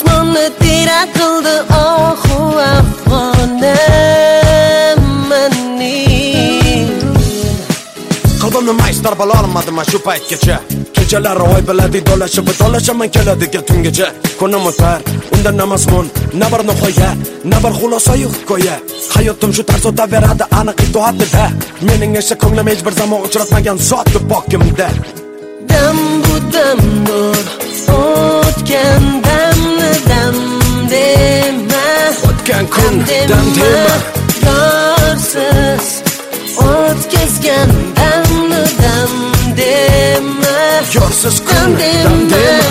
osmonni tira qildi ohu afg'onim mening. Qalbimni maystar bo'la olmadim shu paytgacha. Kechalar oy biladi dolashaman keladiga tungacha. Kunim o'tar, unda na mazmun, na bir nihoya, na bir xulosa-yu hikoya. Hayotim shu tarz o'taveradi aniq itoatida. Mening esa ko'nglim hech bir zamon uchratmagan zotli pokimda. Dam bu damdur, o'tgan damni dam dema. O'tgan kun dam dema. Yorsiz o'tkazgan damni dam dema. Yorsiz kun dam dema.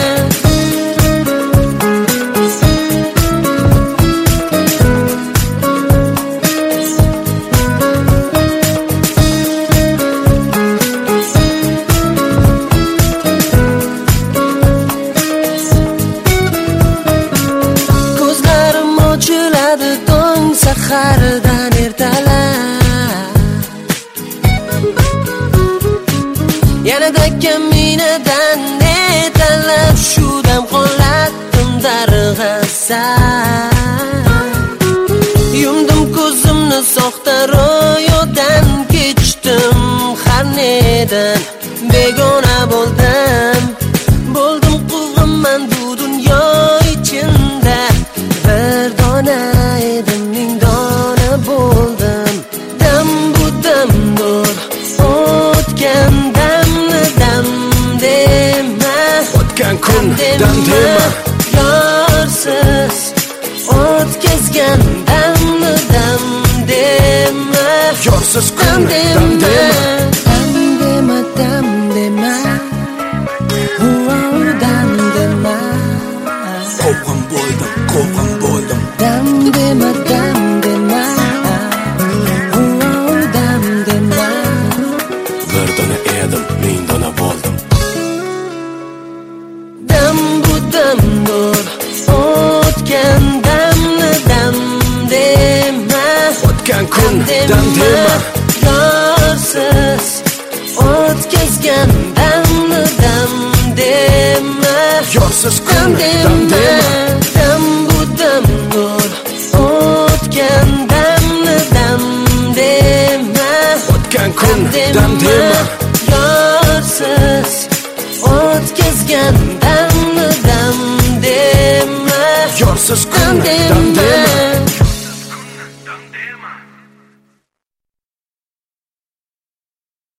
Sahardan ertalab yanada kaminadan netalab shu dam qolatdim darg'asar. Yumdim ko'zimni soxta ro'yodan kechdim har nedan begona bo'ldim quvg'inman bu dunyo ichinda bir dona edim ming dona bo'ldim. Dam bu damdur, o'tgan damni dam dema. O'tgan kun dam dema. Yorsiz o'tkazgan damni dam dema. Yorsiz kun dam dema. Dam dema, dam dema. Dam dema. Quvg'in bo'ldim. Dam dema, dam dema. Dam dema. Bir dona edim, ming dona bo'ldim. Dam bu damdur, o'tgan damni dam dema. O'tgan kun dam dema. Yorsiz o'tkazgan damni dam dema. Yorsiz kun dam dema. Dam bu damdur, o'tgan damni dam dema. O'tgan kun dam dema. Yorsiz o'tkazgan damni dam dema. Yorsiz kun dam dema.